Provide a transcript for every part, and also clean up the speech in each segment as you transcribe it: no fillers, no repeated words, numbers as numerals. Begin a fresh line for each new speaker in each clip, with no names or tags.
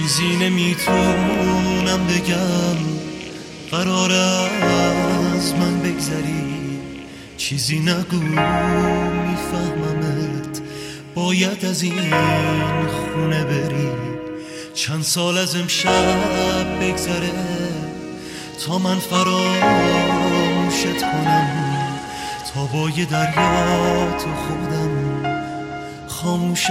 چیزی نمیتونم بگم، قرار از من بگذری، چیزی نگو میفهممت، باید از این خونه بری. چند سال از امشب بگذره تا من فراموشت کنم، تا با یه دریا تو خودم خاموشت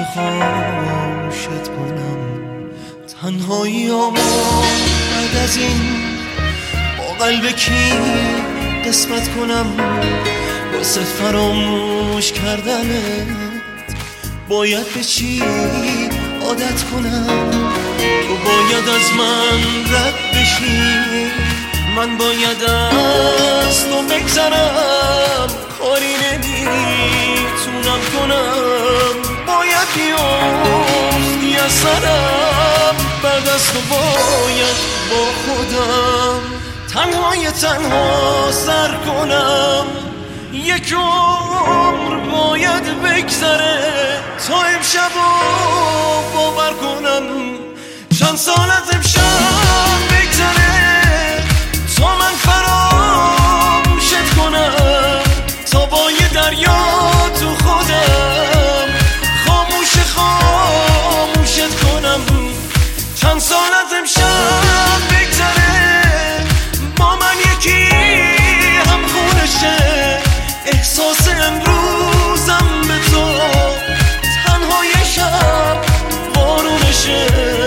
کنم. تنهایی بعد از این با قلب کی قسمت کنم، واسه فراموش کردنت باید به چی عادت کنم. تو باید از من رد بشی، من باید از تو بگذرم، کاری نمیتونم کنم، باید بیافتی از سرم، بعد از تو باید با خودم تنها سر کنم. یک عمر باید بگذره تا امشب باور کنم، چند سال از امشب بگذره تا من فراموشت کنم، تا با یه دریا تو خودم خاموشت کنم. چند سال از امشب بگذره با من یکی هم خونشه، احساس امروزم به تو تنهای شب بارونشه.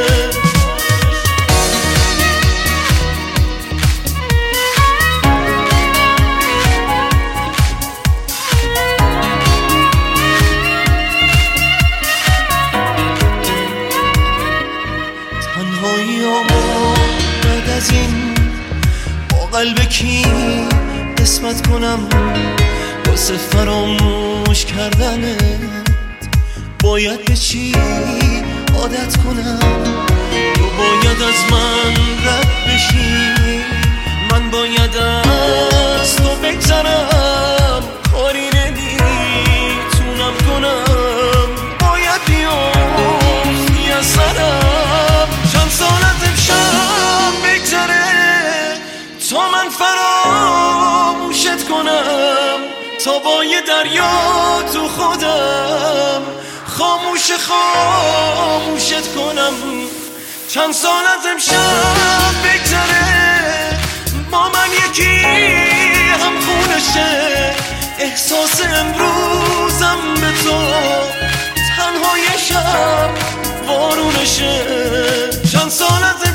بعد از این با قلب کی قسمت کنم، واسه فراموش کردنت باید به چی عادت کنم. تو باید از من رد بشی، من باید از تو بگذرم، کاری نمیتونم کنم، باید بیافتی از سرم. چند سال از امشب بگذره تا من فراموشت کنم، تا با یه دریا تو خودم خاموشت کنم. چند سال از امشب بگذره با من یکی هم خونشه، احساس امروزم به تو تنهای شب بارونشه. چند سال از